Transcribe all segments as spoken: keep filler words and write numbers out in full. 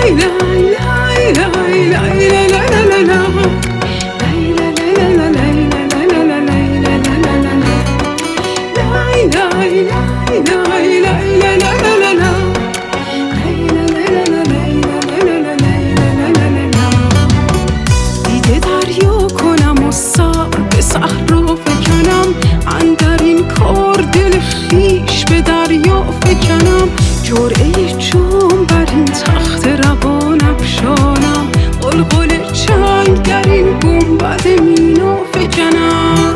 دیده دریا کنم و سر به صحرا فکنم، اندر این کار دل خویش به دریا فکنم. جرعه جام بر این تخت روان افشانم، قلقل چنگ در این گنبد مینا فکنم.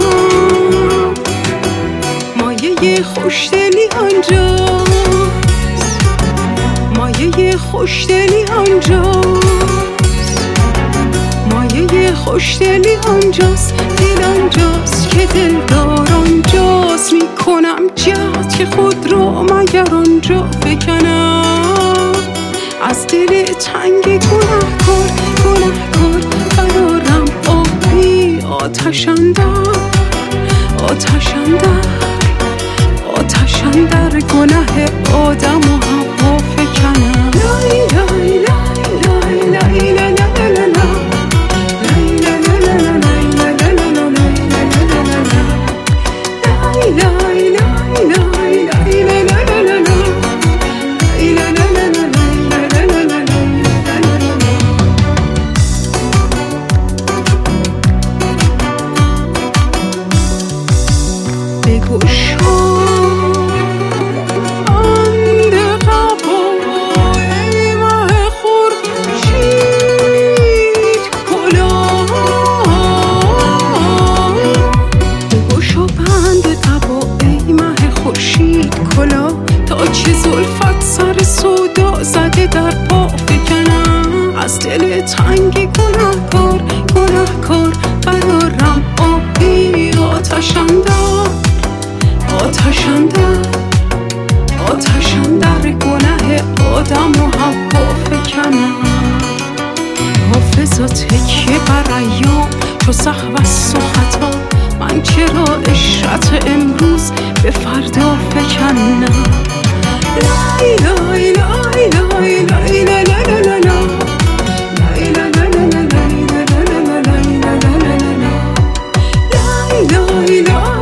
مایه خوشدلی آنجاست، مایه خوشدلی آنجاست، مایه خوشدلی آنجاست، دل آنجاست که دلدار آنجاست. میکنم جهد که خود را مگر آنجا فکنم، از دل تنگ گنه‌کار گنه‌کار برآرم آبی آتش اندر آتش اندر آتش اندر گنه آدم و حوا فکنم. لای لای لای لای لای لای لای تا چه زلفت سر سودا زده در پا فکنم، از دل تنگ گنه‌کار گنه‌کار برآرم آبی آتش اندر آتش اندر آتش اندر گنه آدم و حوا فکنم. حافظا تکیه بر ایام چو سهو است و خطا، من چرا عشرت امروز به فردا فکنم. لای لای لای لای لای لای لای لای لای لای لای